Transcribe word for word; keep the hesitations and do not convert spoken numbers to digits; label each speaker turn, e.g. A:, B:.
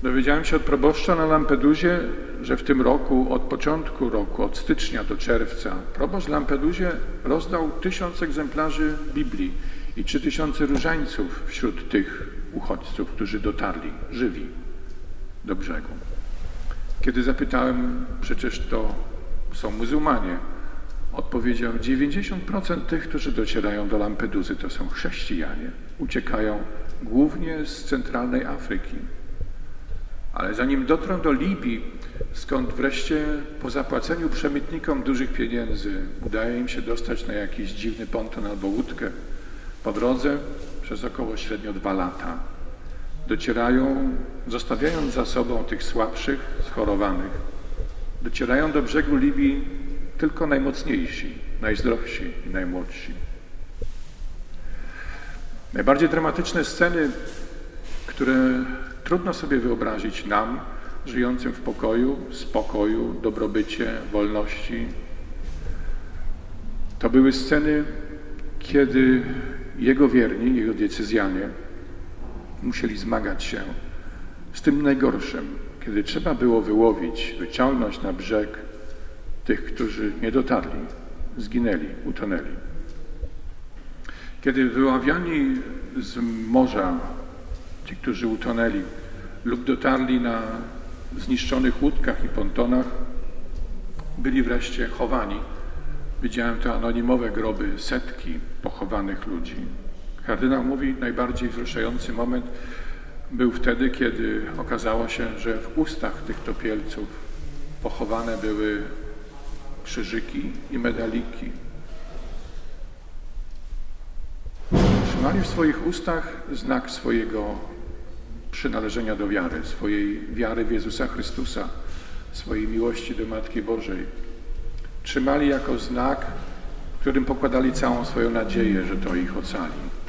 A: Dowiedziałem się od proboszcza na Lampedusie, że w tym roku, od początku roku, od stycznia do czerwca, proboszcz w Lampedusie rozdał tysiąc egzemplarzy Biblii i trzy tysiące różańców wśród tych uchodźców, którzy dotarli żywi do brzegu. Kiedy zapytałem, przecież to są muzułmanie, odpowiedział, dziewięćdziesiąt procent tych, którzy docierają do Lampedusy, to są chrześcijanie. Uciekają głównie z centralnej Afryki. Ale zanim dotrą do Libii, skąd wreszcie po zapłaceniu przemytnikom dużych pieniędzy udaje im się dostać na jakiś dziwny ponton albo łódkę, po drodze przez około średnio dwa lata docierają, zostawiając za sobą tych słabszych, schorowanych, docierają do brzegu Libii tylko najmocniejsi, najzdrowsi i najmłodsi. Najbardziej dramatyczne sceny, które trudno sobie wyobrazić nam, żyjącym w pokoju, spokoju, dobrobycie, wolności, to były sceny, kiedy jego wierni, jego diecezjanie musieli zmagać się z tym najgorszym, kiedy trzeba było wyłowić, wyciągnąć na brzeg tych, którzy nie dotarli, zginęli, utonęli. Kiedy wyławiani z morza ci, którzy utonęli lub dotarli na zniszczonych łódkach i pontonach, byli wreszcie chowani. Widziałem te anonimowe groby, setki pochowanych ludzi. Kardynał mówi, najbardziej wzruszający moment był wtedy, kiedy okazało się, że w ustach tych topielców pochowane były krzyżyki i medaliki. Trzymali w swoich ustach znak swojego przynależenia do wiary, swojej wiary w Jezusa Chrystusa, swojej miłości do Matki Bożej. Trzymali jako znak, w którym pokładali całą swoją nadzieję, że to ich ocali.